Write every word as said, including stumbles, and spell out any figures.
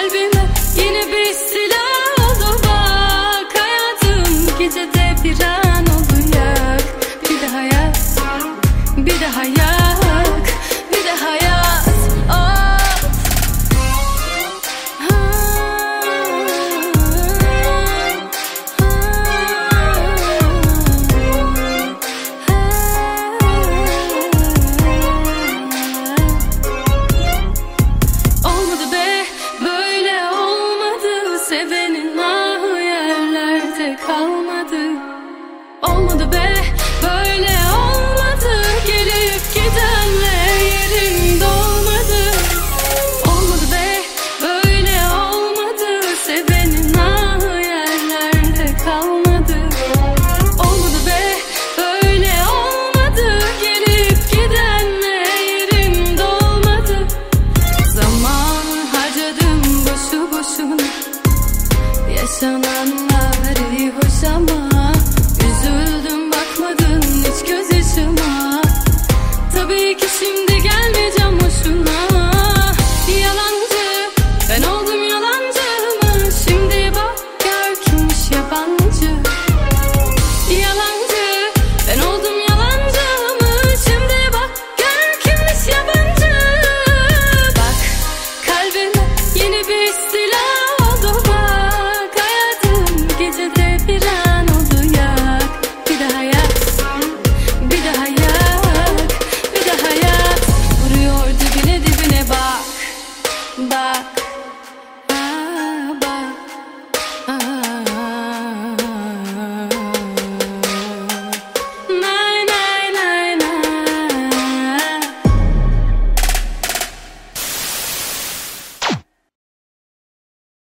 kalbime yeni bir silah oldu bak. Hayatım gecede bir an olacak. Bir daha yak, bir daha yak, bir daha yak. Oh. Sevenin ahı yerlerde kalmadı. Olmadı be, böyle olmadı. Gelip gidenle yerim dolmadı. Olmadı be, böyle olmadı. Sevenin ahı yerlerde kalmadı. Olmadı be, böyle olmadı. Gelip gidenle yerim dolmadı. Zaman harcadım boşu boşuna. Yaşananlar iyi hoş ama üzüldüm bakmadın hiç göz yaşıma. Tabii ki şimdi gelmeyeceğim hoşuna. Yalancı ben oldum, yalancı mı? Şimdi bak gör kimmiş yabancı. Yalancı ben oldum, yalancı mı? Şimdi bak gör kimmiş yabancı. Bak kalbime yeni bir silah